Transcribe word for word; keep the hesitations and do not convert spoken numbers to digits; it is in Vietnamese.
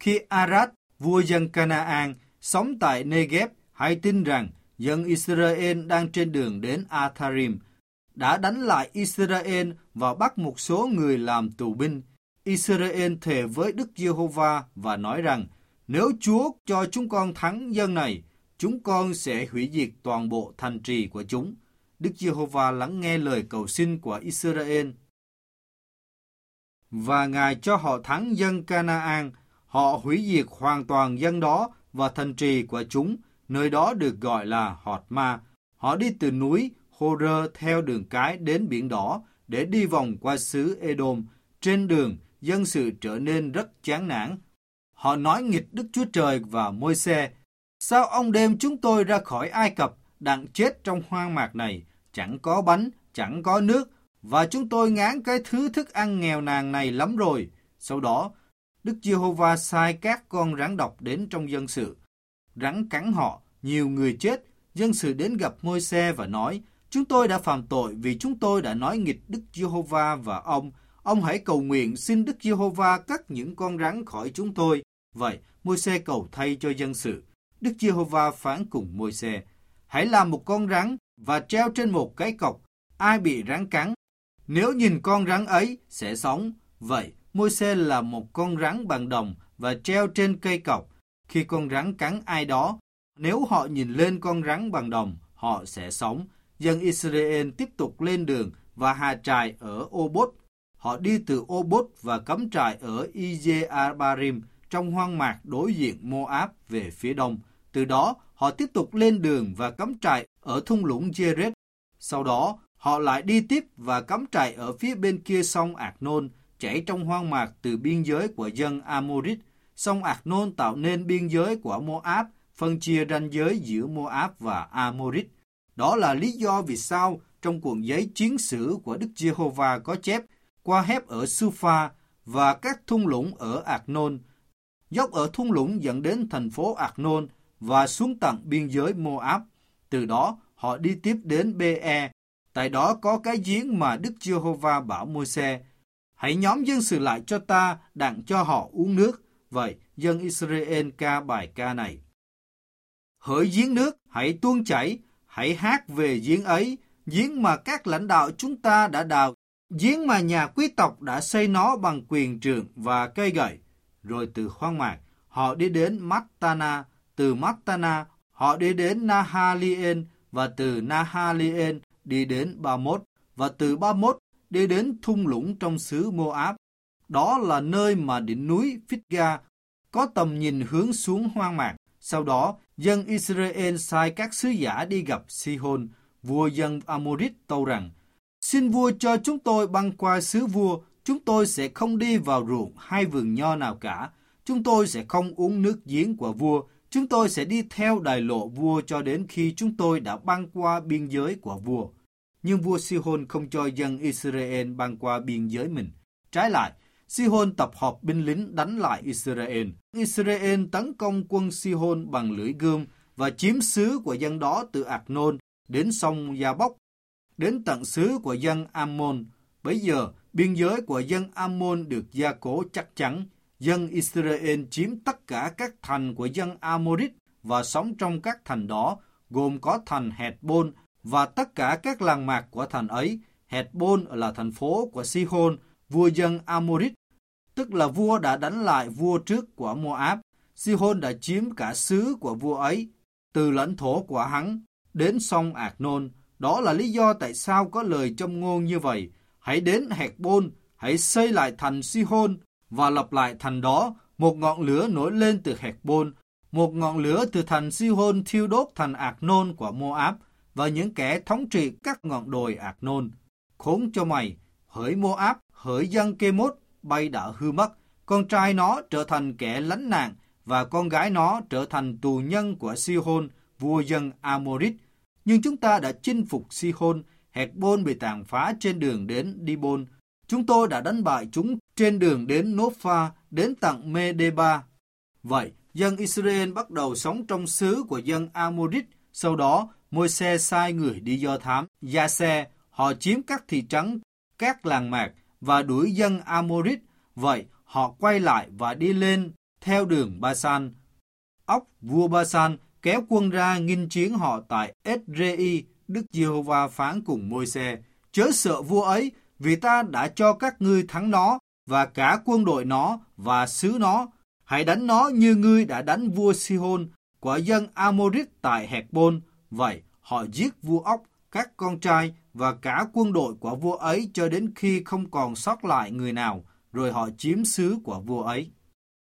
Khi Arad, vua dân Canaan, sống tại Negev, hãy tin rằng dân Israel đang trên đường đến Atharim, đã đánh lại Israel và bắt một số người làm tù binh. Israel thề với Đức Giê-hô-va và nói rằng, nếu Chúa cho chúng con thắng dân này, chúng con sẽ hủy diệt toàn bộ thành trì của chúng. Đức Giê-hô-va lắng nghe lời cầu xin của Israel. Và Ngài cho họ thắng dân Canaan. Họ hủy diệt hoàn toàn dân đó và thành trì của chúng. Nơi đó được gọi là Hột Ma. Họ đi từ núi Hô-rơ theo đường cái đến biển đỏ để đi vòng qua xứ Edom. Trên đường, dân sự trở nên rất chán nản. Họ nói nghịch Đức Chúa Trời và Môi-se. Sao ông đem chúng tôi ra khỏi Ai Cập, đặng chết trong hoang mạc này, chẳng có bánh, chẳng có nước, và chúng tôi ngán cái thứ thức ăn nghèo nàn này lắm rồi. Sau đó, Đức Giê-hô-va sai các con rắn độc đến trong dân sự. Rắn cắn họ, nhiều người chết. Dân sự đến gặp Môi-se và nói, chúng tôi đã phạm tội vì chúng tôi đã nói nghịch Đức Giê-hô-va và ông. Ông hãy cầu nguyện xin Đức Giê-hô-va cắt những con rắn khỏi chúng tôi. Vậy, Môi-se cầu thay cho dân sự. Đức Giê-hô-va phán cùng Môi-se, hãy làm một con rắn và treo trên một cái cọc. Ai bị rắn cắn, nếu nhìn con rắn ấy sẽ sống. Vậy, Môi-se làm một con rắn bằng đồng và treo trên cây cọc. Khi con rắn cắn ai đó, nếu họ nhìn lên con rắn bằng đồng, họ sẽ sống. Dân Israel tiếp tục lên đường và hạ trại ở Ô-bốt. Họ đi từ Ô-bốt và cắm trại ở Ize-abarim trong hoang mạc đối diện Mô-áp về phía đông. Từ đó, họ tiếp tục lên đường và cắm trại ở thung lũng Giê-rét. Sau đó, họ lại đi tiếp và cắm trại ở phía bên kia sông Ạc-nôn, chảy trong hoang mạc từ biên giới của dân Amorit. Sông Ạc-nôn tạo nên biên giới của Mô-áp, phân chia ranh giới giữa Mô-áp và Amorit. Đó là lý do vì sao trong cuộn giấy chiến sử của Đức Giê-hô-va có chép qua hép ở Su-pha và các thung lũng ở Ạc-nôn. Dốc ở thung lũng dẫn đến thành phố Ạc-nôn và xuống tận biên giới Mô-áp. Từ đó, họ đi tiếp đến Bê-e. Tại đó có cái giếng mà Đức Giê-hô-va bảo Môi-se, hãy nhóm dân sự lại cho ta, đặng cho họ uống nước. Vậy, dân Israel ca bài ca này. Hỡi giếng nước, hãy tuôn chảy, hãy hát về giếng ấy, giếng mà các lãnh đạo chúng ta đã đào, giếng mà nhà quý tộc đã xây nó bằng quyền trượng và cây gậy. Rồi từ hoang mạc, họ đi đến Mattana, từ Mattana, họ đi đến Nahalien, và từ Nahalien đi đến Ba-mốt, và từ Ba-mốt đi đến thung lũng trong xứ Mô-áp. Đó là nơi mà đỉnh núi Phít-ga có tầm nhìn hướng xuống hoang mạc. Sau đó, dân Israel sai các sứ giả đi gặp Si-hôn, vua dân Amorit, tâu rằng, xin vua cho chúng tôi băng qua xứ vua, chúng tôi sẽ không đi vào ruộng hay vườn nho nào cả. Chúng tôi sẽ không uống nước giếng của vua. Chúng tôi sẽ đi theo đài lộ vua cho đến khi chúng tôi đã băng qua biên giới của vua. Nhưng vua Si-hôn không cho dân Israel băng qua biên giới mình. Trái lại, Si-hôn tập hợp binh lính đánh lại Israel. Israel tấn công quân Si-hôn bằng lưỡi gươm và chiếm xứ của dân đó từ Ạc-nôn đến sông Gia-bốc, đến tận xứ của dân Ammon. Bấy giờ, biên giới của dân Ammon được gia cố chắc chắn. Dân Israel chiếm tất cả các thành của dân Amorit và sống trong các thành đó, gồm có thành Hẹt-bôn và tất cả các làng mạc của thành ấy. Hẹt-bôn là thành phố của Si-hôn, vua dân Amorit, tức là vua đã đánh lại vua trước của Mô-áp. Si-hôn đã chiếm cả xứ của vua ấy, từ lãnh thổ của hắn đến sông Ạc-nôn. Đó là lý do tại sao có lời châm ngôn như vậy: hãy đến Hẹt-bôn, hãy xây lại thành Si-hôn và lập lại thành đó. Một ngọn lửa nổi lên từ Hẹt-bôn, một ngọn lửa từ thành Si-hôn thiêu đốt thành Ạc-nôn của Mô-áp và những kẻ thống trị các ngọn đồi Ạc-nôn. Khốn cho mày, hỡi Mô-áp, hỡi dân Kê-mốt, bay đã hư mất. Con trai nó trở thành kẻ lánh nạn và con gái nó trở thành tù nhân của Si-hôn, vua dân Amorit. Nhưng chúng ta đã chinh phục Si-hôn. Hẹt-bôn bị tàn phá trên đường đến Đi-bôn. Chúng tôi đã đánh bại chúng trên đường đến Nốt-pha, đến tận Mê-đê-ba. Vậy, dân Israel bắt đầu sống trong xứ của dân Amorit. Sau đó, Môi-se sai người đi do thám Gia-se. Họ chiếm các thị trấn, các làng mạc và đuổi dân Amorit. Vậy, họ quay lại và đi lên theo đường Ba-san. Ốc vua Ba-san kéo quân ra nghinh chiến họ tại Ết-rê-y. Đức Giê-hô-va phán cùng Môi-se: chớ sợ vua ấy, vì ta đã cho các ngươi thắng nó và cả quân đội nó và xứ nó. Hãy đánh nó như ngươi đã đánh vua Si-hôn của dân A-mô-rít tại Hẹc-bôn. Vậy họ giết vua Ốc, các con trai và cả quân đội của vua ấy cho đến khi không còn sót lại người nào, rồi họ chiếm xứ của vua ấy.